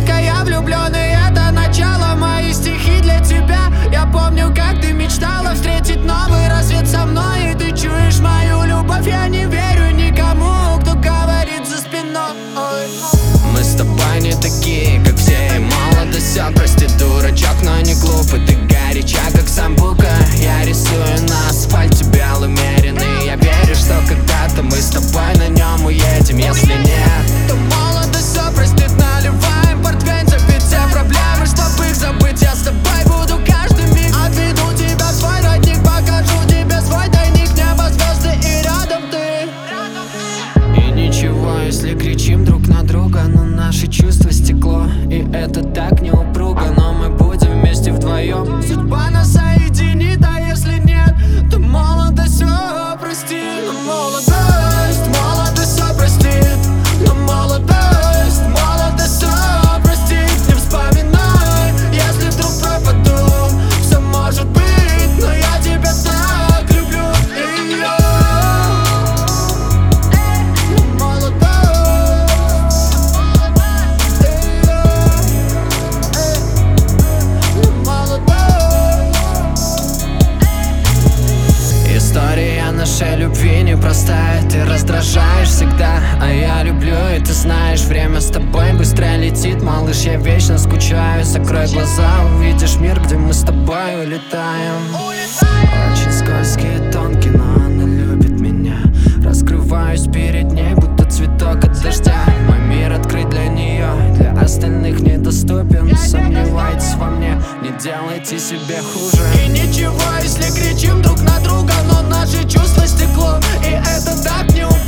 Детка, я влюблен, и это начало. Мои стихи для тебя. Я помню, как ты мечтала встретить новый рассвет со мной. И ты чуешь мою любовь. Я не верю никому, кто говорит за спиной. Мы с тобой не такие, как все, и молодость все, прости, дурачок, но не глупый. Ты горяча, как самбука. Я рисую на асфальте белый меренный. Я верю, что когда-то мы с тобой на нем уедем. Если нет, то молодость все простит. Наливаем портвейн, забить все проблемы, чтобы их забыть. Я с тобой буду каждый миг. Отведу тебя в свой родник, покажу тебе свой тайник. Небо, звезды и рядом ты. И ничего, если кричим друг на друга, но наши чувства стекло. И это так неупруго, но мы будем вместе вдвоем. Судьба нас соединит, а если нет, то молодость все простит. Но молодость все простит. Но молодость все простит. Не вспоминай, если вдруг пропаду. Все может быть, но я тебя так люблю. И я История нашей любви непростая. Ты раздражаешь всегда, а я люблю, и ты знаешь, время с тобой быстро летит. Малыш, я вечно скучаю. Закрой глаза, увидишь мир, где мы с тобой улетаем. Очень скользкий и тонкий, но она любит меня. Раскрываюсь перед ней, будто цветок от дождя. Мой мир открыт для нее, для остальных недоступен. Сомневайтесь во мне, не делайте себе хуже. И ничего, если кричим друг на друга, но наши чувства стекло. И это так не